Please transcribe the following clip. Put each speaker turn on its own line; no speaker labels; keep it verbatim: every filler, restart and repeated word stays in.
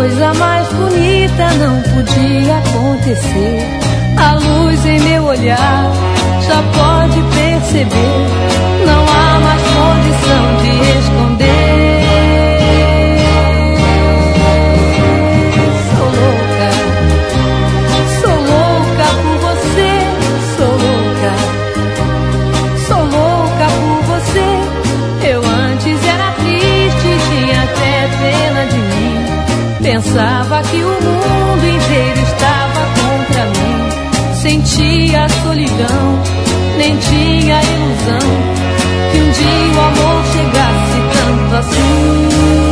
coisa mais bonita não podia acontecer. A luz em meu olhar já pode perceber, não há mais condição de esconder. Sou louca, sou louca por você, sou louca, sou louca por você. Eu antes era triste, tinha até pena de mim. Pensava que o mundo inteiro estava contra mim. Sentia a solidão, nem tinha ilusão que um dia o amor chegasse tanto assim.